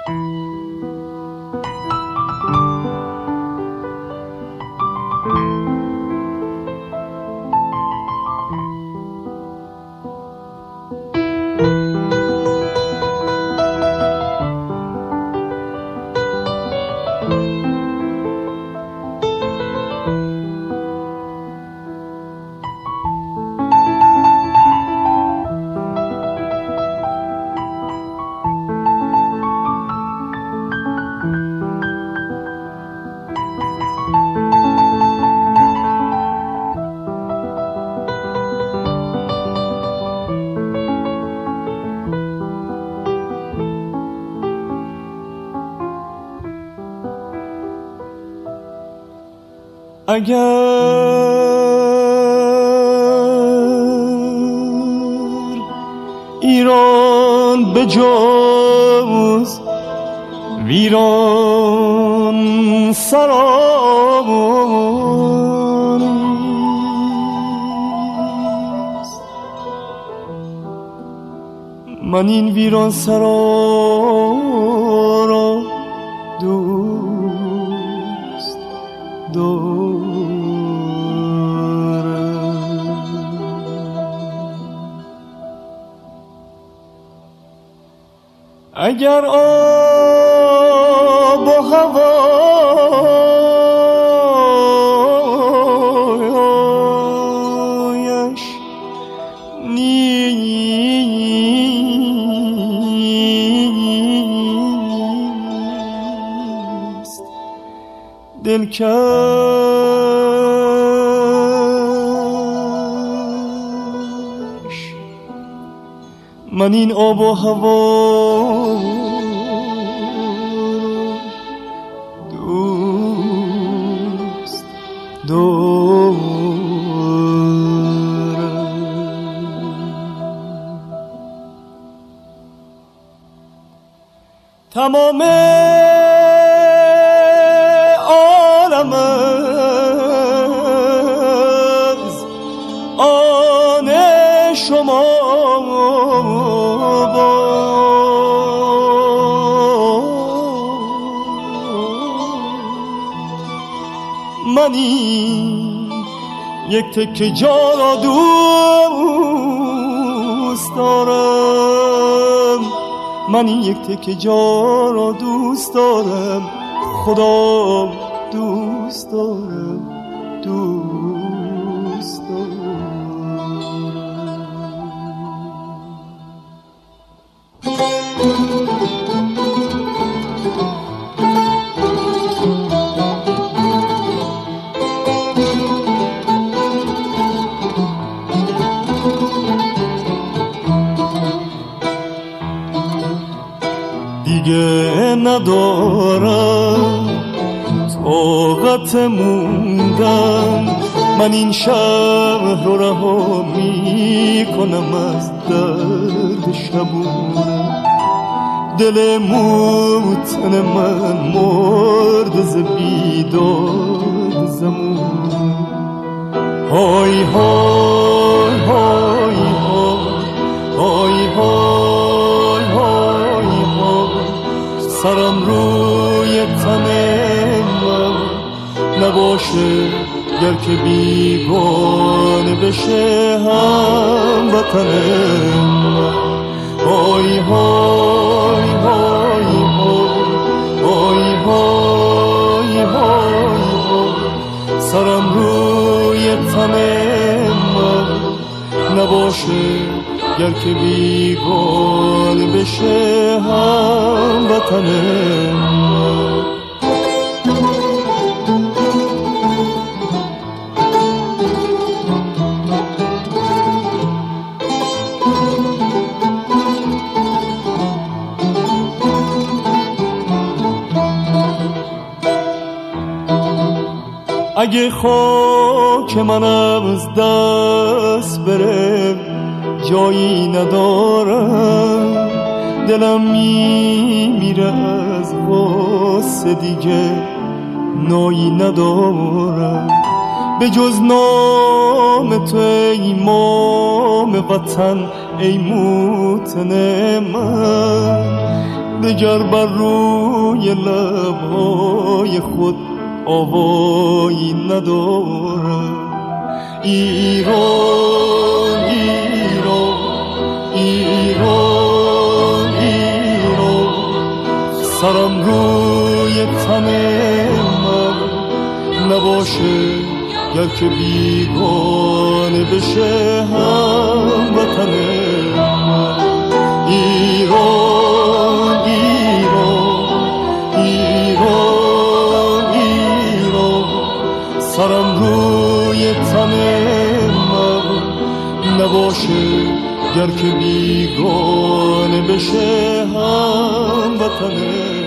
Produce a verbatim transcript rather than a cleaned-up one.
اگر ایران به جز ویران سرانیست، من این ویران سرا را دوست دارم. اگر آب و هوایش نیست دلکش، من این آب و هوا دوست دارم. تمام عالم از آن شما من این یک تکه جا را دوست دارم، من این یک تکه جا را دوست دارم، خدا دوست دارم، دوست دارم. دیگه ندارم طاقت موندن، من این شهر رو رها می کنم از درد شبونه، دل موتن من مرد ز بیداد زمونه. های های های های های های سرم روی تن من نباشه، گر که بیگانه بشه هم وطن من. های های های های های های سرم روی تن من نباشه، گر که بیگانه بشه هم وطن من. اگه خاک من از دست بره جایی ندارم، دلم میمیره از غصه دیگه نایی ندارم، به جز نام تو ای امام وطن ای موطن من، دگر بر روی لبهای خود آوایی ندارم. ایران ایران ایران ایران، سرم روی تن من نباشه گر که بیگانه بشه هم وطن من. ایران ایران ایران ایران، سرم روی تن من نباشه گر که بیگانه بشه هم وطن